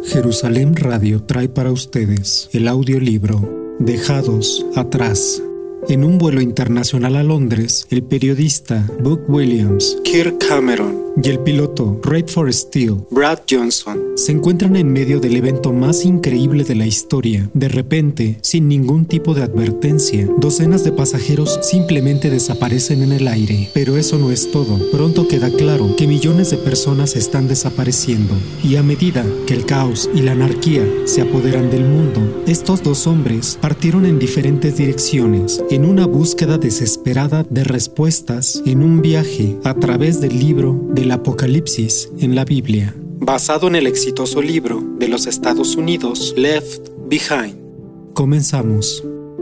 Jerusalén Radio trae para ustedes el audiolibro Dejados atrás. En un vuelo internacional a Londres, el periodista Buck Williams, Kirk Cameron y el piloto Ray Forestill, Brad Johnson, se encuentran en medio del evento más increíble de la historia. De repente, sin ningún tipo de advertencia, docenas de pasajeros simplemente desaparecen en el aire. Pero eso no es todo. Pronto queda claro que millones de personas están desapareciendo. Y a medida que el caos y la anarquía se apoderan del mundo, estos dos hombres partieron en diferentes direcciones, en una búsqueda desesperada de respuestas, en un viaje a través del libro del Apocalipsis en la Biblia, basado en el exitoso libro de los Estados Unidos, Left Behind. Comenzamos.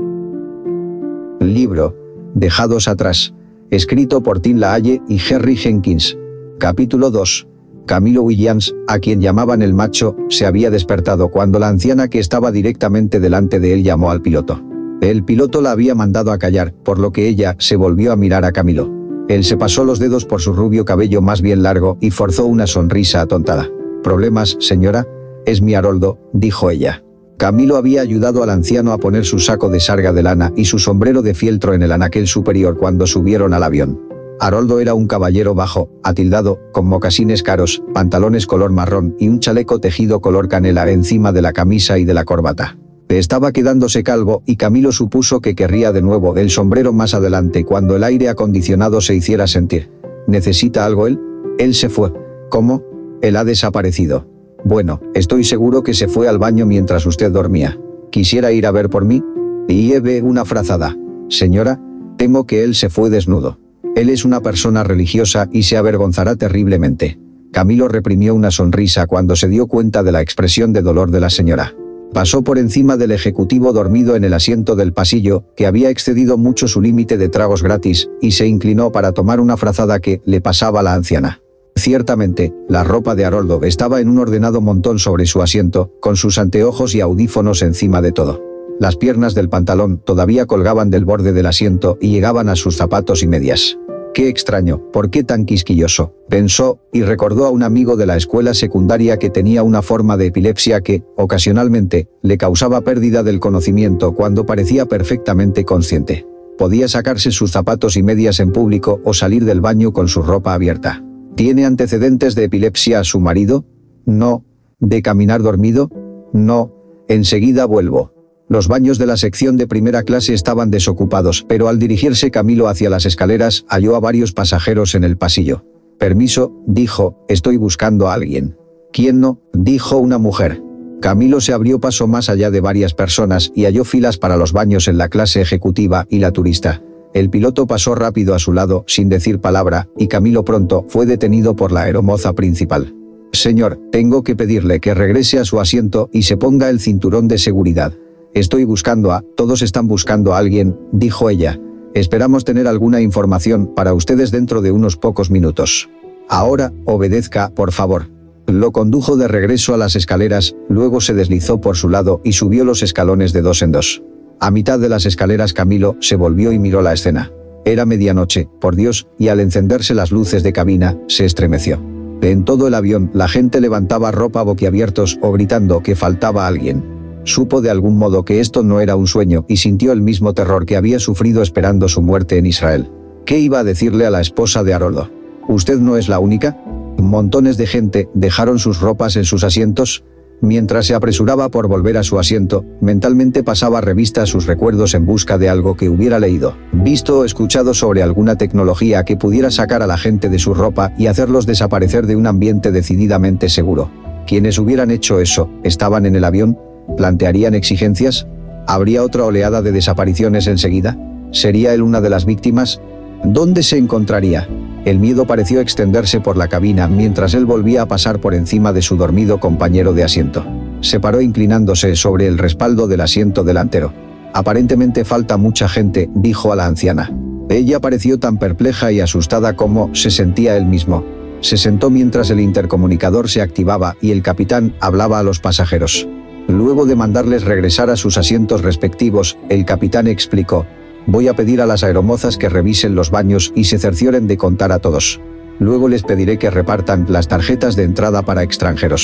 Libro Dejados atrás, escrito por Tim LaHaye y Henry Jenkins. Capítulo 2. Camilo Williams, a quien llamaban el macho, se había despertado cuando la anciana que estaba directamente delante de él llamó al piloto. El piloto la había mandado a callar, por lo que ella se volvió a mirar a Camilo. Él se pasó los dedos por su rubio cabello más bien largo y forzó una sonrisa atontada. «¿Problemas, señora? Es mi Haroldo», dijo ella. Camilo había ayudado al anciano a poner su saco de sarga de lana y su sombrero de fieltro en el anaquel superior cuando subieron al avión. Haroldo era un caballero bajo, atildado, con mocasines caros, pantalones color marrón y un chaleco tejido color canela encima de la camisa y de la corbata. Estaba quedándose calvo y Camilo supuso que querría de nuevo el sombrero más adelante cuando el aire acondicionado se hiciera sentir. ¿Necesita algo él? Él se fue. ¿Cómo? Él ha desaparecido. Bueno, estoy seguro que se fue al baño mientras usted dormía. ¿Quisiera ir a ver por mí? Y lleve una frazada. Señora, temo que él se fue desnudo. Él es una persona religiosa y se avergonzará terriblemente. Camilo reprimió una sonrisa cuando se dio cuenta de la expresión de dolor de la señora. Pasó por encima del ejecutivo dormido en el asiento del pasillo, que había excedido mucho su límite de tragos gratis, y se inclinó para tomar una frazada que le pasaba a la anciana. Ciertamente, la ropa de Haroldo estaba en un ordenado montón sobre su asiento, con sus anteojos y audífonos encima de todo. Las piernas del pantalón todavía colgaban del borde del asiento y llegaban a sus zapatos y medias. «Qué extraño, ¿por qué tan quisquilloso?», pensó, y recordó a un amigo de la escuela secundaria que tenía una forma de epilepsia que, ocasionalmente, le causaba pérdida del conocimiento cuando parecía perfectamente consciente. Podía sacarse sus zapatos y medias en público o salir del baño con su ropa abierta. ¿Tiene antecedentes de epilepsia su marido? No. ¿De caminar dormido? No. Enseguida vuelvo. Los baños de la sección de primera clase estaban desocupados, pero al dirigirse Camilo hacia las escaleras, halló a varios pasajeros en el pasillo. «Permiso», dijo, «estoy buscando a alguien». «¿Quién no?», dijo una mujer. Camilo se abrió paso más allá de varias personas y halló filas para los baños en la clase ejecutiva y la turista. El piloto pasó rápido a su lado, sin decir palabra, y Camilo pronto fue detenido por la aeromoza principal. «Señor, tengo que pedirle que regrese a su asiento y se ponga el cinturón de seguridad. Estoy buscando a, todos están buscando a alguien», dijo ella. «Esperamos tener alguna información para ustedes dentro de unos pocos minutos. Ahora, obedezca, por favor». Lo condujo de regreso a las escaleras, luego se deslizó por su lado y subió los escalones de dos en dos. A mitad de las escaleras Camilo se volvió y miró la escena. Era medianoche, por Dios, y al encenderse las luces de cabina, se estremeció. En todo el avión, la gente levantaba ropa boquiabiertos o gritando que faltaba alguien. Supo de algún modo que esto no era un sueño y sintió el mismo terror que había sufrido esperando su muerte en Israel. ¿Qué iba a decirle a la esposa de Haroldo? ¿Usted no es la única? Montones de gente dejaron sus ropas en sus asientos. Mientras se apresuraba por volver a su asiento, mentalmente pasaba revista a sus recuerdos en busca de algo que hubiera leído, visto o escuchado sobre alguna tecnología que pudiera sacar a la gente de su ropa y hacerlos desaparecer de un ambiente decididamente seguro. ¿Quiénes hubieran hecho eso? ¿Estaban en el avión? ¿Plantearían exigencias? ¿Habría otra oleada de desapariciones enseguida? ¿Sería él una de las víctimas? ¿Dónde se encontraría? El miedo pareció extenderse por la cabina mientras él volvía a pasar por encima de su dormido compañero de asiento. Se paró inclinándose sobre el respaldo del asiento delantero. «Aparentemente falta mucha gente», dijo a la anciana. Ella pareció tan perpleja y asustada como se sentía él mismo. Se sentó mientras el intercomunicador se activaba y el capitán hablaba a los pasajeros. Luego de mandarles regresar a sus asientos respectivos, el capitán explicó: «Voy a pedir a las aeromozas que revisen los baños y se cercioren de contar a todos. Luego les pediré que repartan las tarjetas de entrada para extranjeros.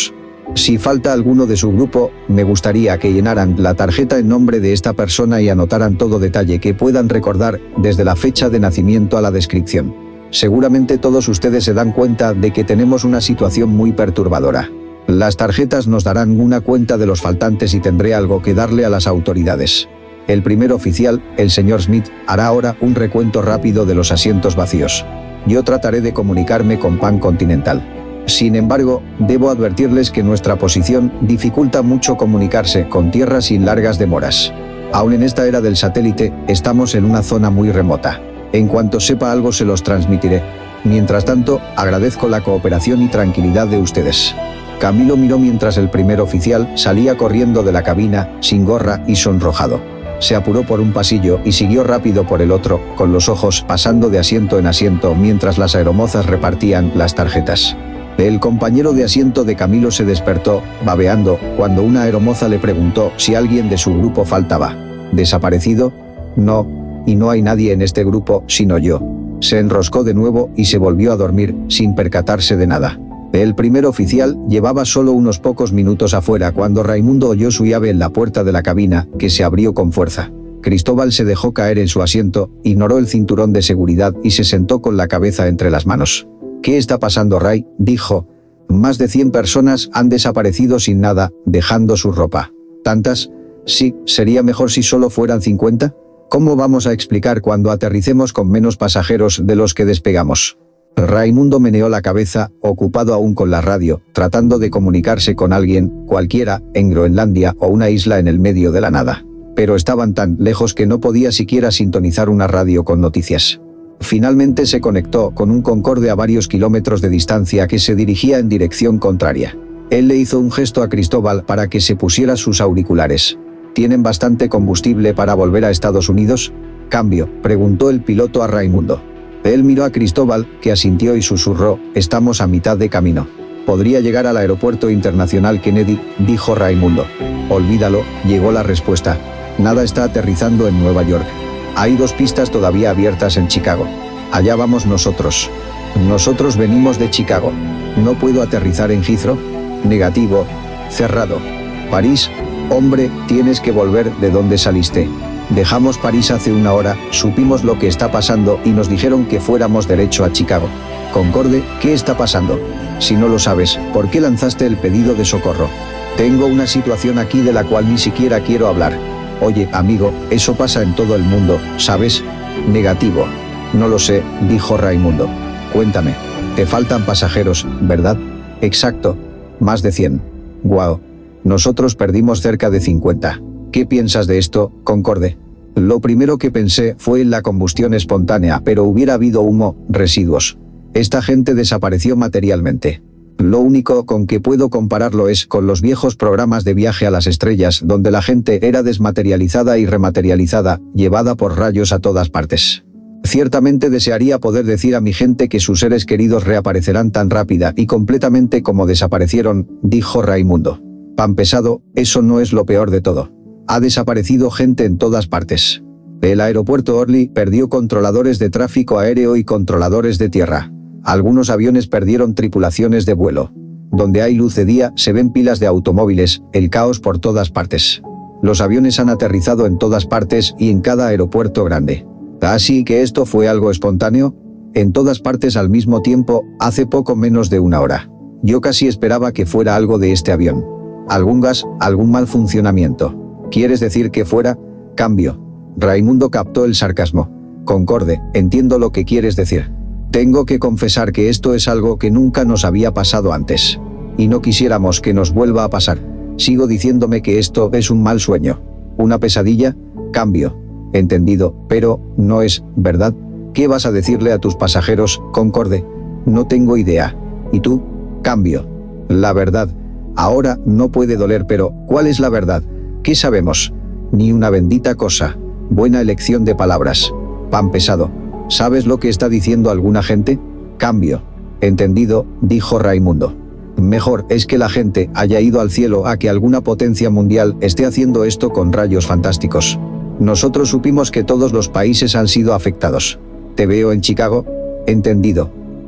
Si falta alguno de su grupo, me gustaría que llenaran la tarjeta en nombre de esta persona y anotaran todo detalle que puedan recordar, desde la fecha de nacimiento a la descripción. Seguramente todos ustedes se dan cuenta de que tenemos una situación muy perturbadora. Las tarjetas nos darán una cuenta de los faltantes y tendré algo que darle a las autoridades. El primer oficial, el señor Smith, hará ahora un recuento rápido de los asientos vacíos. Yo trataré de comunicarme con Pan Continental. Sin embargo, debo advertirles que nuestra posición dificulta mucho comunicarse con tierra sin largas demoras. Aún en esta era del satélite, estamos en una zona muy remota. En cuanto sepa algo se los transmitiré. Mientras tanto, agradezco la cooperación y tranquilidad de ustedes. Camilo miró mientras el primer oficial salía corriendo de la cabina, sin gorra y sonrojado. Se apuró por un pasillo y siguió rápido por el otro, con los ojos pasando de asiento en asiento mientras las aeromozas repartían las tarjetas. El compañero de asiento de Camilo se despertó, babeando, cuando una aeromoza le preguntó si alguien de su grupo faltaba. ¿Desaparecido? No, y no hay nadie en este grupo, sino yo. Se enroscó de nuevo y se volvió a dormir, sin percatarse de nada. El primer oficial llevaba solo unos pocos minutos afuera cuando Raimundo oyó su llave en la puerta de la cabina, que se abrió con fuerza. Cristóbal se dejó caer en su asiento, ignoró el cinturón de seguridad y se sentó con la cabeza entre las manos. «¿Qué está pasando, Ray?», dijo. «Más de 100 personas han desaparecido sin nada, dejando su ropa». «¿Tantas? Sí, sería mejor si solo fueran 50. ¿Cómo vamos a explicar cuando aterricemos con menos pasajeros de los que despegamos?». Raimundo meneó la cabeza, ocupado aún con la radio, tratando de comunicarse con alguien, cualquiera, en Groenlandia o una isla en el medio de la nada. Pero estaban tan lejos que no podía siquiera sintonizar una radio con noticias. Finalmente se conectó con un Concorde a varios kilómetros de distancia que se dirigía en dirección contraria. Él le hizo un gesto a Cristóbal para que se pusiera sus auriculares. ¿Tienen bastante combustible para volver a Estados Unidos? «¿Cambio?», preguntó el piloto a Raimundo. Él miró a Cristóbal, que asintió y susurró: «Estamos a mitad de camino. Podría llegar al aeropuerto internacional Kennedy», dijo Raimundo. «Olvídalo», llegó la respuesta. «Nada está aterrizando en Nueva York. Hay 2 pistas todavía abiertas en Chicago. Allá vamos nosotros». «Nosotros venimos de Chicago. ¿No puedo aterrizar en Heathrow?». «Negativo. Cerrado». «París». «Hombre, tienes que volver de donde saliste». «Dejamos París hace 1 hora, supimos lo que está pasando y nos dijeron que fuéramos derecho a Chicago». «Concorde, ¿qué está pasando? Si no lo sabes, ¿por qué lanzaste el pedido de socorro?». «Tengo una situación aquí de la cual ni siquiera quiero hablar». «Oye, amigo, eso pasa en todo el mundo, ¿sabes?». «Negativo». «No lo sé», dijo Raimundo. «Cuéntame. Te faltan pasajeros, ¿verdad?». «Exacto. Más de 100. Guau. Nosotros perdimos cerca de 50. ¿Qué piensas de esto, Concorde?». «Lo primero que pensé fue en la combustión espontánea, pero hubiera habido humo, residuos. Esta gente desapareció materialmente. Lo único con que puedo compararlo es con los viejos programas de viaje a las estrellas, donde la gente era desmaterializada y rematerializada, llevada por rayos a todas partes. Ciertamente desearía poder decir a mi gente que sus seres queridos reaparecerán tan rápida y completamente como desaparecieron», dijo Raimundo. «Pan pesado, eso no es lo peor de todo. Ha desaparecido gente en todas partes. El aeropuerto Orly perdió controladores de tráfico aéreo y controladores de tierra. Algunos aviones perdieron tripulaciones de vuelo. Donde hay luz de día se ven pilas de automóviles, el caos por todas partes. Los aviones han aterrizado en todas partes y en cada aeropuerto grande». «¿Así que esto fue algo espontáneo?». «En todas partes al mismo tiempo, hace poco menos de 1 hora. Yo casi esperaba que fuera algo de este avión. Algún gas, algún mal funcionamiento». «¿Quieres decir que fuera?». «Cambio». Raimundo captó el sarcasmo. «Concorde, entiendo lo que quieres decir. Tengo que confesar que esto es algo que nunca nos había pasado antes. Y no quisiéramos que nos vuelva a pasar. Sigo diciéndome que esto es un mal sueño. ¿Una pesadilla?». «Cambio». «Entendido, pero no es, ¿verdad?». «¿Qué vas a decirle a tus pasajeros, Concorde?». «No tengo idea». «¿Y tú?». «Cambio». «La verdad. Ahora no puede doler, pero ¿cuál es la verdad? ¿Qué sabemos?». «Ni una bendita cosa». «Buena elección de palabras». «Pan pesado. ¿Sabes lo que está diciendo alguna gente?». «Cambio». «Entendido», dijo Raimundo. «Mejor es que la gente haya ido al cielo a que alguna potencia mundial esté haciendo esto con rayos fantásticos. Nosotros supimos que todos los países han sido afectados». «Te veo en Chicago». «Entendido».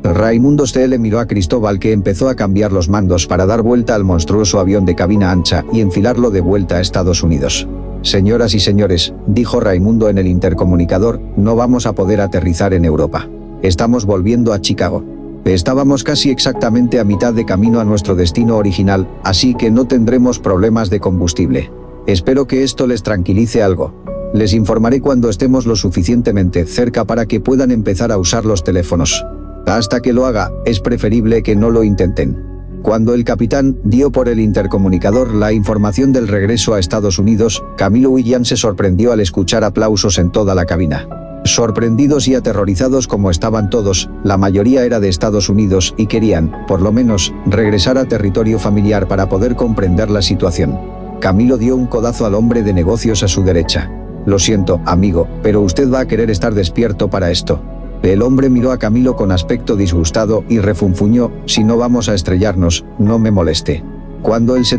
Raimundo Steele miró a Cristóbal, que empezó a cambiar los mandos para dar vuelta al monstruoso avión de cabina ancha y enfilarlo de vuelta a Estados Unidos. Señoras y señores, dijo Raimundo en el intercomunicador, no vamos a poder aterrizar en Europa. Estamos volviendo a Chicago. Estábamos casi exactamente a mitad de camino a nuestro destino original, así que no tendremos problemas de combustible. Espero que esto les tranquilice algo. Les informaré cuando estemos lo suficientemente cerca para que puedan empezar a usar los teléfonos. Hasta que lo haga, es preferible que no lo intenten. Cuando el capitán dio por el intercomunicador la información del regreso a Estados Unidos, Camilo Williams se sorprendió al escuchar aplausos en toda la cabina. Sorprendidos y aterrorizados como estaban todos, la mayoría era de Estados Unidos y querían, por lo menos, regresar a territorio familiar para poder comprender la situación. Camilo dio un codazo al hombre de negocios a su derecha. Lo siento, amigo, pero usted va a querer estar despierto para esto. El hombre miró a Camilo con aspecto disgustado y refunfuñó, si no vamos a estrellarnos, no me moleste. Cuando el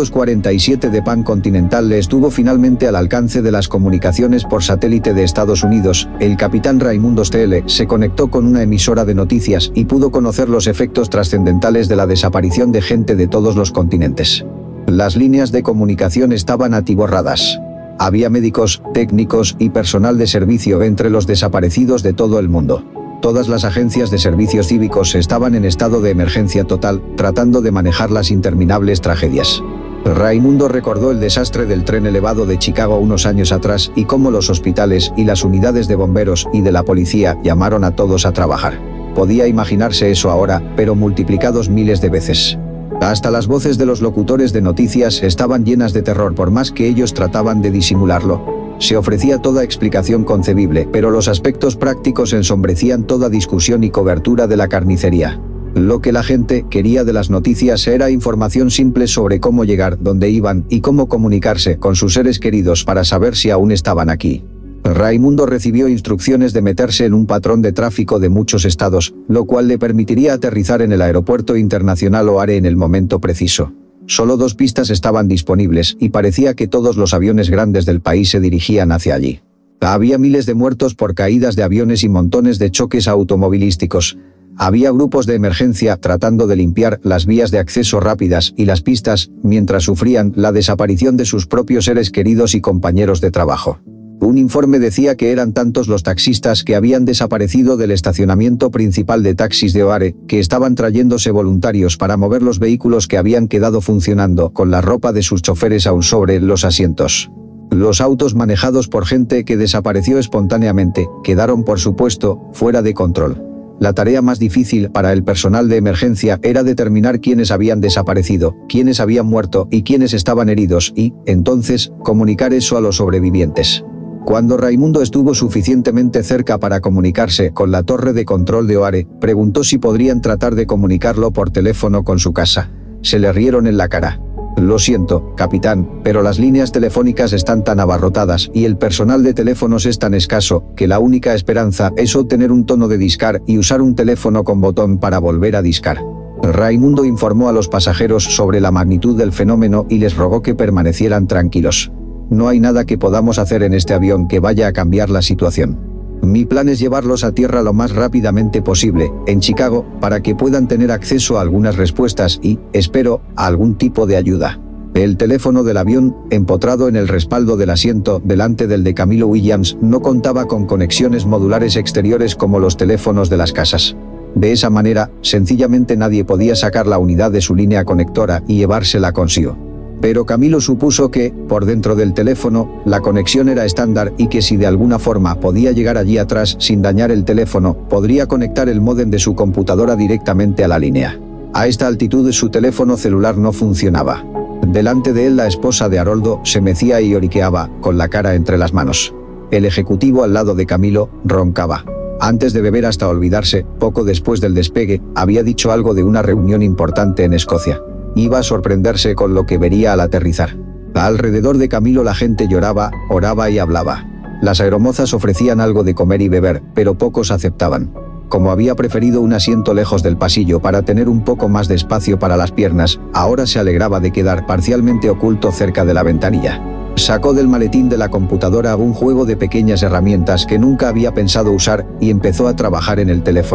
747 de Pan Continental le estuvo finalmente al alcance de las comunicaciones por satélite de Estados Unidos, el capitán Raimundo Steele se conectó con una emisora de noticias y pudo conocer los efectos trascendentales de la desaparición de gente de todos los continentes. Las líneas de comunicación estaban atiborradas. Había médicos, técnicos y personal de servicio entre los desaparecidos de todo el mundo. Todas las agencias de servicios cívicos estaban en estado de emergencia total, tratando de manejar las interminables tragedias. Raimundo recordó el desastre del tren elevado de Chicago unos años atrás y cómo los hospitales y las unidades de bomberos y de la policía llamaron a todos a trabajar. Podía imaginarse eso ahora, pero multiplicados miles de veces. Hasta las voces de los locutores de noticias estaban llenas de terror por más que ellos trataban de disimularlo. Se ofrecía toda explicación concebible, pero los aspectos prácticos ensombrecían toda discusión y cobertura de la carnicería. Lo que la gente quería de las noticias era información simple sobre cómo llegar, dónde iban y cómo comunicarse con sus seres queridos para saber si aún estaban aquí. Raimundo recibió instrucciones de meterse en un patrón de tráfico de muchos estados, lo cual le permitiría aterrizar en el aeropuerto internacional O'Hare en el momento preciso. Solo 2 pistas estaban disponibles y parecía que todos los aviones grandes del país se dirigían hacia allí. Había miles de muertos por caídas de aviones y montones de choques automovilísticos. Había grupos de emergencia tratando de limpiar las vías de acceso rápidas y las pistas, mientras sufrían la desaparición de sus propios seres queridos y compañeros de trabajo. Un informe decía que eran tantos los taxistas que habían desaparecido del estacionamiento principal de taxis de O'Hare, que estaban trayéndose voluntarios para mover los vehículos que habían quedado funcionando con la ropa de sus choferes aún sobre los asientos. Los autos manejados por gente que desapareció espontáneamente quedaron, por supuesto, fuera de control. La tarea más difícil para el personal de emergencia era determinar quiénes habían desaparecido, quiénes habían muerto y quiénes estaban heridos y, entonces, comunicar eso a los sobrevivientes. Cuando Raimundo estuvo suficientemente cerca para comunicarse con la torre de control de O'Hare, preguntó si podrían tratar de comunicarlo por teléfono con su casa. Se le rieron en la cara. Lo siento, capitán, pero las líneas telefónicas están tan abarrotadas y el personal de teléfonos es tan escaso que la única esperanza es obtener un tono de discar y usar un teléfono con botón para volver a discar. Raimundo informó a los pasajeros sobre la magnitud del fenómeno y les rogó que permanecieran tranquilos. No hay nada que podamos hacer en este avión que vaya a cambiar la situación. Mi plan es llevarlos a tierra lo más rápidamente posible, en Chicago, para que puedan tener acceso a algunas respuestas y, espero, a algún tipo de ayuda. El teléfono del avión, empotrado en el respaldo del asiento delante del de Camilo Williams, no contaba con conexiones modulares exteriores como los teléfonos de las casas. De esa manera, sencillamente nadie podía sacar la unidad de su línea conectora y llevársela consigo. Pero Camilo supuso que, por dentro del teléfono, la conexión era estándar y que si de alguna forma podía llegar allí atrás sin dañar el teléfono, podría conectar el módem de su computadora directamente a la línea. A esta altitud su teléfono celular no funcionaba. Delante de él la esposa de Haroldo se mecía y lloriqueaba, con la cara entre las manos. El ejecutivo al lado de Camilo roncaba. Antes de beber hasta olvidarse, poco después del despegue, había dicho algo de una reunión importante en Escocia. Iba a sorprenderse con lo que vería al aterrizar. Alrededor de Camilo la gente lloraba, oraba y hablaba. Las aeromozas ofrecían algo de comer y beber, pero pocos aceptaban. Como había preferido un asiento lejos del pasillo para tener un poco más de espacio para las piernas, ahora se alegraba de quedar parcialmente oculto cerca de la ventanilla. Sacó del maletín de la computadora un juego de pequeñas herramientas que nunca había pensado usar y empezó a trabajar en el teléfono.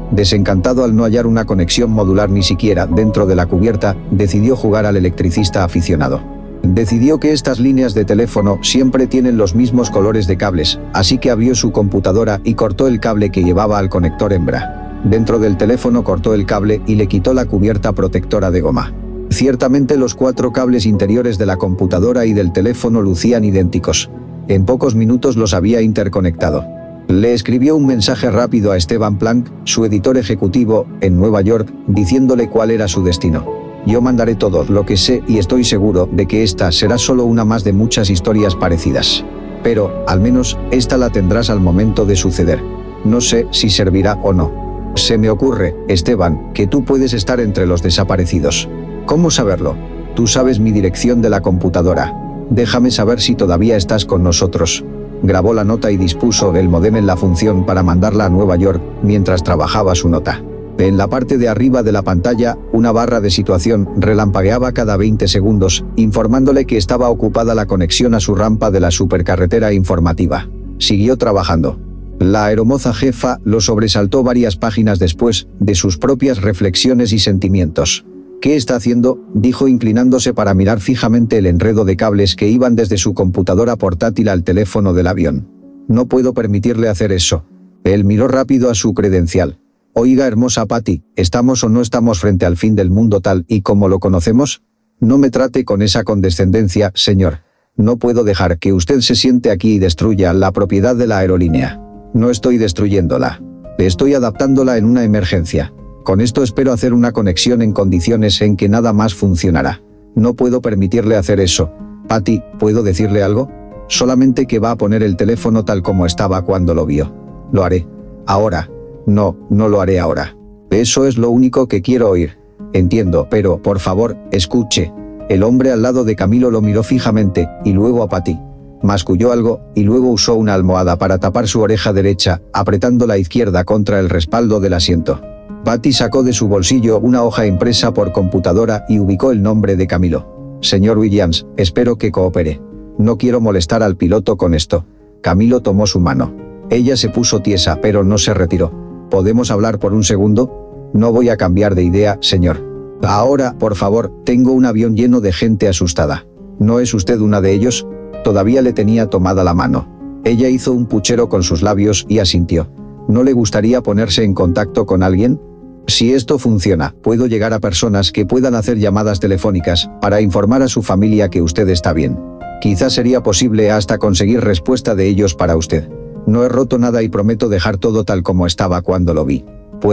Desencantado al no hallar una conexión modular ni siquiera dentro de la cubierta, decidió jugar al electricista aficionado. Decidió que estas líneas de teléfono siempre tienen los mismos colores de cables, así que abrió su computadora y cortó el cable que llevaba al conector hembra. Dentro del teléfono cortó el cable y le quitó la cubierta protectora de goma. Ciertamente los 4 cables interiores de la computadora y del teléfono lucían idénticos. En pocos minutos los había interconectado. Le escribió un mensaje rápido a Esteban Planck, su editor ejecutivo, en Nueva York, diciéndole cuál era su destino. Yo mandaré todo lo que sé y estoy seguro de que esta será solo una más de muchas historias parecidas. Pero, al menos, esta la tendrás al momento de suceder. No sé si servirá o no. Se me ocurre, Esteban, que tú puedes estar entre los desaparecidos. ¿Cómo saberlo? Tú sabes mi dirección de la computadora. Déjame saber si todavía estás con nosotros. Grabó la nota y dispuso el módem en la función para mandarla a Nueva York mientras trabajaba su nota. En la parte de arriba de la pantalla, una barra de situación relampagueaba cada 20 segundos, informándole que estaba ocupada la conexión a su rampa de la supercarretera informativa. Siguió trabajando. La aeromoza jefa lo sobresaltó varias páginas después de sus propias reflexiones y sentimientos. ¿Qué está haciendo?, dijo inclinándose para mirar fijamente el enredo de cables que iban desde su computadora portátil al teléfono del avión. No puedo permitirle hacer eso. Él miró rápido a su credencial. Oiga, hermosa Patty, ¿estamos o no estamos frente al fin del mundo tal y como lo conocemos? No me trate con esa condescendencia, señor. No puedo dejar que usted se siente aquí y destruya la propiedad de la aerolínea. No estoy destruyéndola. Estoy adaptándola en una emergencia. Con esto espero hacer una conexión en condiciones en que nada más funcionará. No puedo permitirle hacer eso. Patty, ¿puedo decirle algo? Solamente que va a poner el teléfono tal como estaba cuando lo vio. Lo haré. Ahora. No, no lo haré ahora. Eso es lo único que quiero oír. Entiendo, pero, por favor, escuche. El hombre al lado de Camilo lo miró fijamente, y luego a Patty. Masculló algo, y luego usó una almohada para tapar su oreja derecha, apretando la izquierda contra el respaldo del asiento. Patty sacó de su bolsillo una hoja impresa por computadora y ubicó el nombre de Camilo. Señor Williams, espero que coopere. No quiero molestar al piloto con esto. Camilo tomó su mano. Ella se puso tiesa, pero no se retiró. ¿Podemos hablar por un segundo? No voy a cambiar de idea, señor. Ahora, por favor, tengo un avión lleno de gente asustada. ¿No es usted una de ellos? Todavía le tenía tomada la mano. Ella hizo un puchero con sus labios y asintió. ¿No le gustaría ponerse en contacto con alguien? Si esto funciona, puedo llegar a personas que puedan hacer llamadas telefónicas para informar a su familia que usted está bien. Quizás sería posible hasta conseguir respuesta de ellos para usted. No he roto nada y prometo dejar todo tal como estaba cuando lo vi.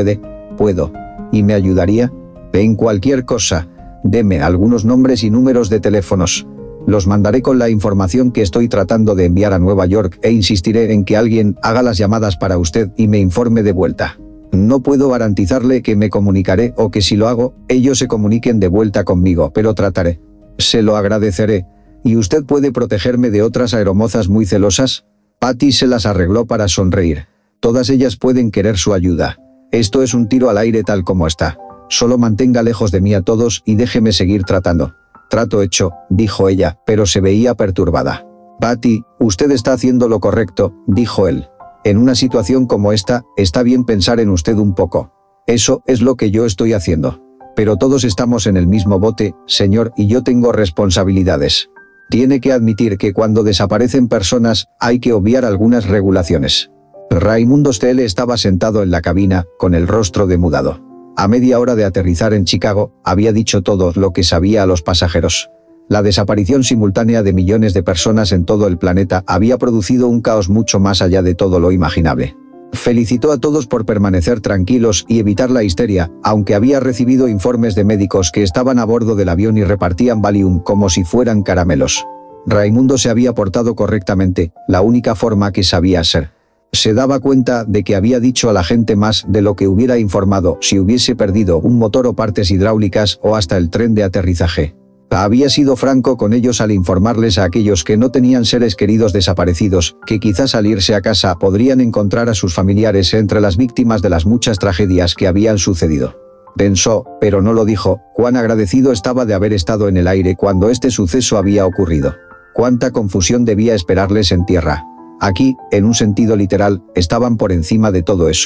Puedo. ¿Y me ayudaría? En cualquier cosa. Deme algunos nombres y números de teléfonos. Los mandaré con la información que estoy tratando de enviar a Nueva York e insistiré en que alguien haga las llamadas para usted y me informe de vuelta. No puedo garantizarle que me comunicaré o que si lo hago, ellos se comuniquen de vuelta conmigo, pero trataré. Se lo agradeceré. ¿Y usted puede protegerme de otras aeromozas muy celosas? Patty se las arregló para sonreír. Todas ellas pueden querer su ayuda. Esto es un tiro al aire tal como está. Solo mantenga lejos de mí a todos y déjeme seguir tratando. Trato hecho, dijo ella, pero se veía perturbada. Patty, usted está haciendo lo correcto, dijo él. En una situación como esta, está bien pensar en usted un poco. Eso es lo que yo estoy haciendo. Pero todos estamos en el mismo bote, señor, y yo tengo responsabilidades. Tiene que admitir que cuando desaparecen personas, hay que obviar algunas regulaciones. Raimundo Steele estaba sentado en la cabina, con el rostro demudado. A media hora de aterrizar en Chicago, había dicho todo lo que sabía a los pasajeros. La desaparición simultánea de millones de personas en todo el planeta había producido un caos mucho más allá de todo lo imaginable. Felicitó a todos por permanecer tranquilos y evitar la histeria, aunque había recibido informes de médicos que estaban a bordo del avión y repartían Valium como si fueran caramelos. Raimundo se había portado correctamente, la única forma que sabía ser. Se daba cuenta de que había dicho a la gente más de lo que hubiera informado si hubiese perdido un motor o partes hidráulicas o hasta el tren de aterrizaje. Había sido franco con ellos al informarles a aquellos que no tenían seres queridos desaparecidos, que quizás al irse a casa podrían encontrar a sus familiares entre las víctimas de las muchas tragedias que habían sucedido. Pensó, pero no lo dijo, cuán agradecido estaba de haber estado en el aire cuando este suceso había ocurrido. Cuánta confusión debía esperarles en tierra. Aquí, en un sentido literal, estaban por encima de todo eso.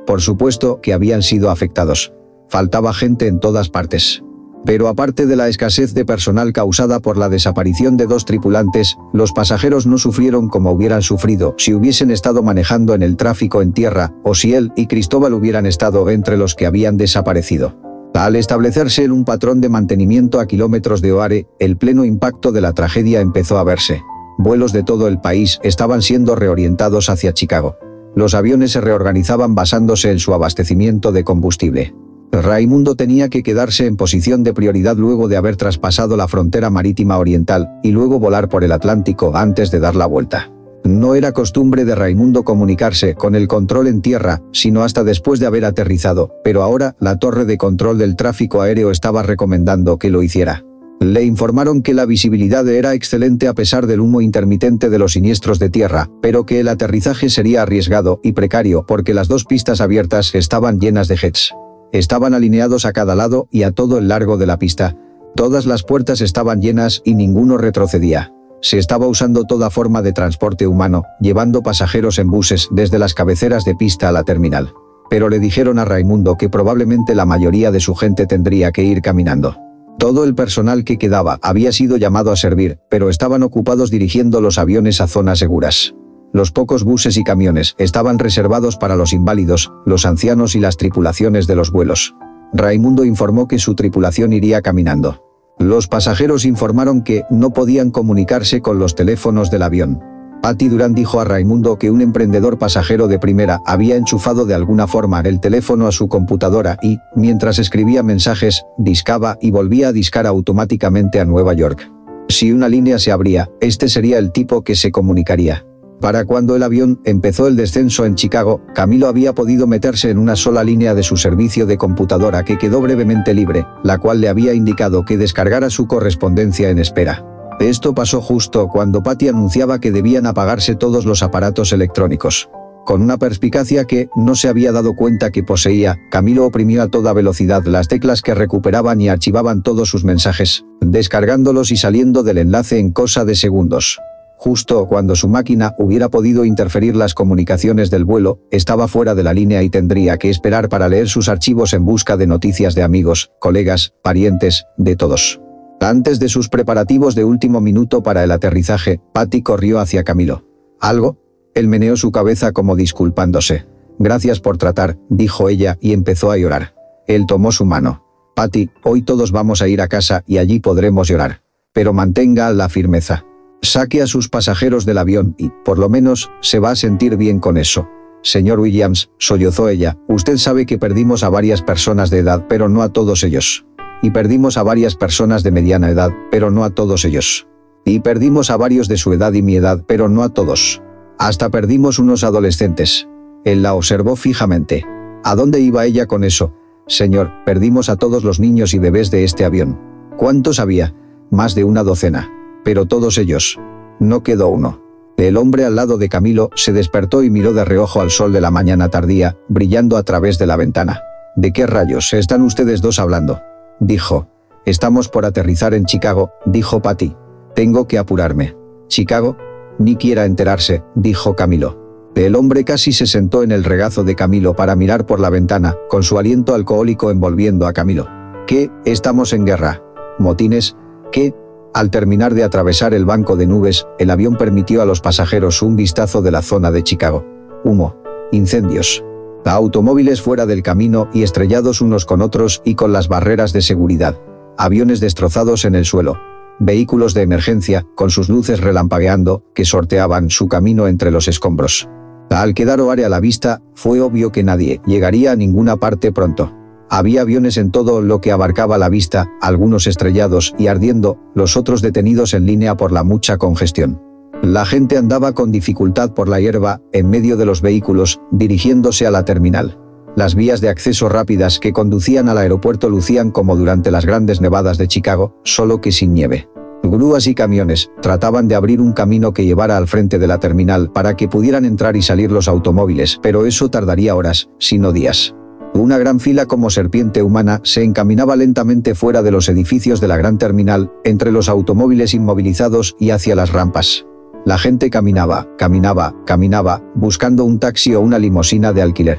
Por supuesto que habían sido afectados. Faltaba gente en todas partes. Pero aparte de la escasez de personal causada por la desaparición de 2 tripulantes, los pasajeros no sufrieron como hubieran sufrido si hubiesen estado manejando en el tráfico en tierra, o si él y Cristóbal hubieran estado entre los que habían desaparecido. Al establecerse en un patrón de mantenimiento a kilómetros de Oare, el pleno impacto de la tragedia empezó a verse. Vuelos de todo el país estaban siendo reorientados hacia Chicago. Los aviones se reorganizaban basándose en su abastecimiento de combustible. Raimundo tenía que quedarse en posición de prioridad luego de haber traspasado la frontera marítima oriental, y luego volar por el Atlántico antes de dar la vuelta. No era costumbre de Raimundo comunicarse con el control en tierra, sino hasta después de haber aterrizado, pero ahora la torre de control del tráfico aéreo estaba recomendando que lo hiciera. Le informaron que la visibilidad era excelente a pesar del humo intermitente de los siniestros de tierra, pero que el aterrizaje sería arriesgado y precario porque las 2 pistas abiertas estaban llenas de jets. Estaban alineados a cada lado y a todo el largo de la pista. Todas las puertas estaban llenas y ninguno retrocedía. Se estaba usando toda forma de transporte humano, llevando pasajeros en buses desde las cabeceras de pista a la terminal. Pero le dijeron a Raimundo que probablemente la mayoría de su gente tendría que ir caminando. Todo el personal que quedaba había sido llamado a servir, pero estaban ocupados dirigiendo los aviones a zonas seguras. Los pocos buses y camiones estaban reservados para los inválidos, los ancianos y las tripulaciones de los vuelos. Raimundo informó que su tripulación iría caminando. Los pasajeros informaron que no podían comunicarse con los teléfonos del avión. Patty Durán dijo a Raimundo que un emprendedor pasajero de primera había enchufado de alguna forma el teléfono a su computadora y, mientras escribía mensajes, discaba y volvía a discar automáticamente a Nueva York. Si una línea se abría, este sería el tipo que se comunicaría. Para cuando el avión empezó el descenso en Chicago, Camilo había podido meterse en una sola línea de su servicio de computadora que quedó brevemente libre, la cual le había indicado que descargara su correspondencia en espera. Esto pasó justo cuando Patty anunciaba que debían apagarse todos los aparatos electrónicos. Con una perspicacia que no se había dado cuenta que poseía, Camilo oprimió a toda velocidad las teclas que recuperaban y archivaban todos sus mensajes, descargándolos y saliendo del enlace en cosa de segundos. Justo cuando su máquina hubiera podido interferir las comunicaciones del vuelo, estaba fuera de la línea y tendría que esperar para leer sus archivos en busca de noticias de amigos, colegas, parientes, de todos. Antes de sus preparativos de último minuto para el aterrizaje, Patty corrió hacia Camilo. ¿Algo? Él meneó su cabeza como disculpándose. Gracias por tratar, dijo ella y empezó a llorar. Él tomó su mano. Patty, hoy todos vamos a ir a casa y allí podremos llorar. Pero mantenga la firmeza. Saque a sus pasajeros del avión y, por lo menos, se va a sentir bien con eso. Señor Williams, sollozó ella, usted sabe que perdimos a varias personas de edad, pero no a todos ellos. Y perdimos a varias personas de mediana edad, pero no a todos ellos. Y perdimos a varios de su edad y mi edad, pero no a todos. Hasta perdimos unos adolescentes. Él la observó fijamente. ¿A dónde iba ella con eso? Señor, perdimos a todos los niños y bebés de este avión. ¿Cuántos había? Más de una docena. Pero todos ellos. No quedó uno. El hombre al lado de Camilo se despertó y miró de reojo al sol de la mañana tardía, brillando a través de la ventana. ¿De qué rayos están ustedes dos hablando?, dijo. Estamos por aterrizar en Chicago, dijo Patty. Tengo que apurarme. ¿Chicago? Ni quiera enterarse, dijo Camilo. El hombre casi se sentó en el regazo de Camilo para mirar por la ventana, con su aliento alcohólico envolviendo a Camilo. ¿Qué? ¿Estamos en guerra? ¿Motines? ¿Qué? Al terminar de atravesar el banco de nubes, el avión permitió a los pasajeros un vistazo de la zona de Chicago. Humo. Incendios. Automóviles fuera del camino y estrellados unos con otros y con las barreras de seguridad. Aviones destrozados en el suelo. Vehículos de emergencia, con sus luces relampagueando, que sorteaban su camino entre los escombros. Al quedar Oare a la vista, fue obvio que nadie llegaría a ninguna parte pronto. Había aviones en todo lo que abarcaba la vista, algunos estrellados y ardiendo, los otros detenidos en línea por la mucha congestión. La gente andaba con dificultad por la hierba, en medio de los vehículos, dirigiéndose a la terminal. Las vías de acceso rápidas que conducían al aeropuerto lucían como durante las grandes nevadas de Chicago, solo que sin nieve. Grúas y camiones trataban de abrir un camino que llevara al frente de la terminal para que pudieran entrar y salir los automóviles, pero eso tardaría horas, si no días. Una gran fila como serpiente humana se encaminaba lentamente fuera de los edificios de la gran terminal, entre los automóviles inmovilizados y hacia las rampas. La gente caminaba, buscando un taxi o una limusina de alquiler.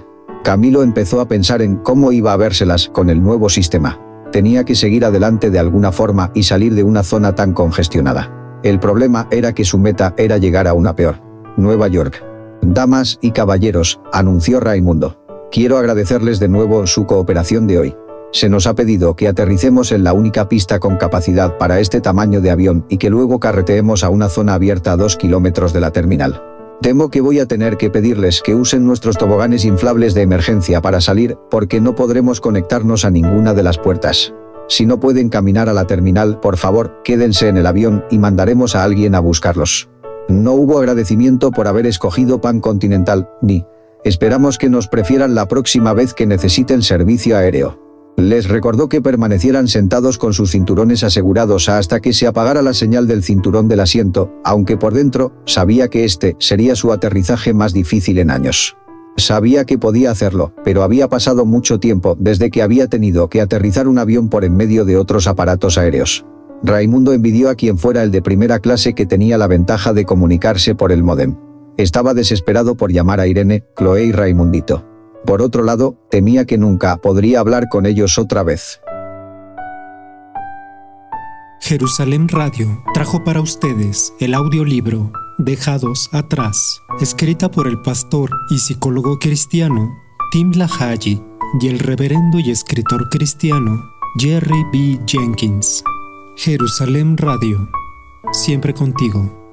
Camilo empezó a pensar en cómo iba a vérselas con el nuevo sistema. Tenía que seguir adelante de alguna forma y salir de una zona tan congestionada. El problema era que su meta era llegar a una peor. Nueva York. Damas y caballeros, anunció Raimundo. Quiero agradecerles de nuevo su cooperación de hoy. Se nos ha pedido que aterricemos en la única pista con capacidad para este tamaño de avión y que luego carreteemos a una zona abierta a 2 kilómetros de la terminal. Temo que voy a tener que pedirles que usen nuestros toboganes inflables de emergencia para salir, porque no podremos conectarnos a ninguna de las puertas. Si no pueden caminar a la terminal, por favor, quédense en el avión y mandaremos a alguien a buscarlos. No hubo agradecimiento por haber escogido Pan Continental, ni esperamos que nos prefieran la próxima vez que necesiten servicio aéreo. Les recordó que permanecieran sentados con sus cinturones asegurados hasta que se apagara la señal del cinturón del asiento, aunque por dentro sabía que este sería su aterrizaje más difícil en años. Sabía que podía hacerlo, pero había pasado mucho tiempo desde que había tenido que aterrizar un avión por en medio de otros aparatos aéreos. Raimundo envidió a quien fuera el de primera clase que tenía la ventaja de comunicarse por el módem. Estaba desesperado por llamar a Irene, Chloe y Raimundito. Por otro lado, temía que nunca podría hablar con ellos otra vez. Jerusalén Radio trajo para ustedes el audiolibro Dejados Atrás, escrita por el pastor y psicólogo cristiano Tim LaHaye y el reverendo y escritor cristiano Jerry B. Jenkins. Jerusalén Radio, siempre contigo.